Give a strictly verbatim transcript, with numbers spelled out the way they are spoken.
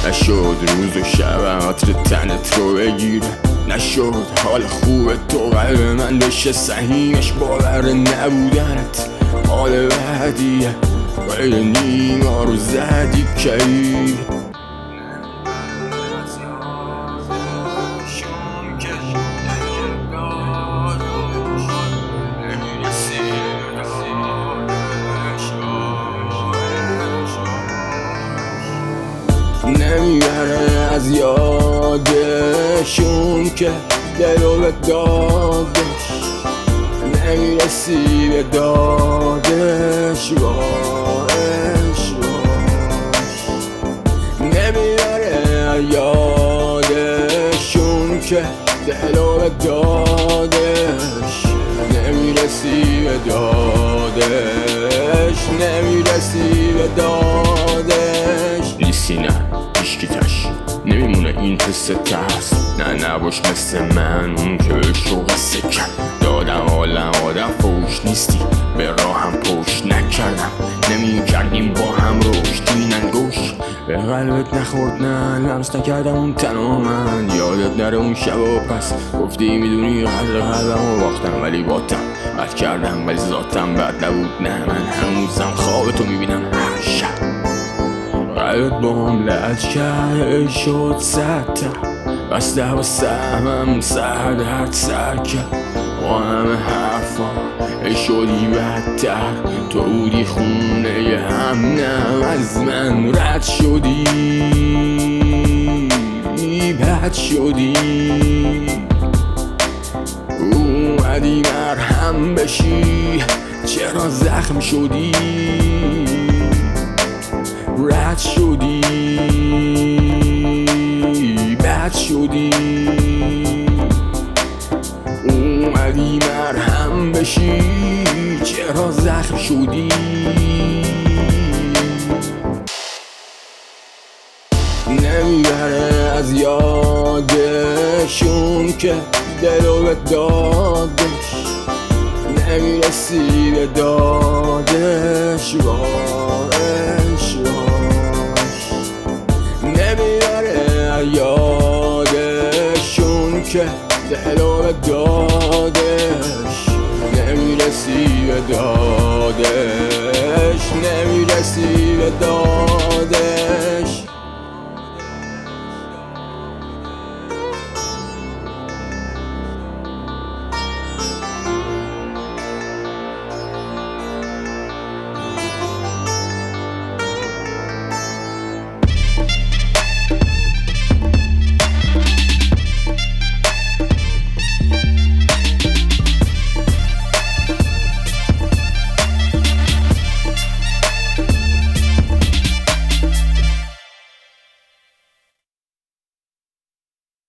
نشد روز و شب عطر تنت رو بگیره، نشد حال خوب تو قلب من بشه سهیمش باور نبودنت حال بعدیه غیر نیما رو زدی کی نمیبره از یادشون که دلو به دادش نمیرسی به دادش باش نمیبره یادشون که دلو به دادش نمیرسی به دادش نمیرسی به دادش نیستی نه هیچکی تش نمیمونه این حس ترس نه نباش مثل من اون که به شوق سکر دادم عالم آدم فوش نیستی به راهم پشت نکردم نمی کردیم با هم رشد این انگوش به قلبت نخورد نه لمس نکردم اون تنها من یادت نره اون شب و پس گفتی میدونی قدر قلبم و باختم ولی باتم بد کردم ولی ذاتم بد نبود نه من هنوزم خواب تو میبینم هر شب قلبت با هم لعج کرد شد سدتر بس ده و سهمم سر درد سر کرد با همه حرفا شدی بدتر تو بودی خونه هم نه از من رد شدی بد شدی اومدی مرهم بشی چرا زخم شدی رد شدی بد شدی اومدی مرهم بشی چرا زخم شدی نمیبره از یادشون که دلو به دادش نمیرسی به دادش باش نمیبره یادشون که دلو به دادش نمیرسی به دادش نمیرسی به دادش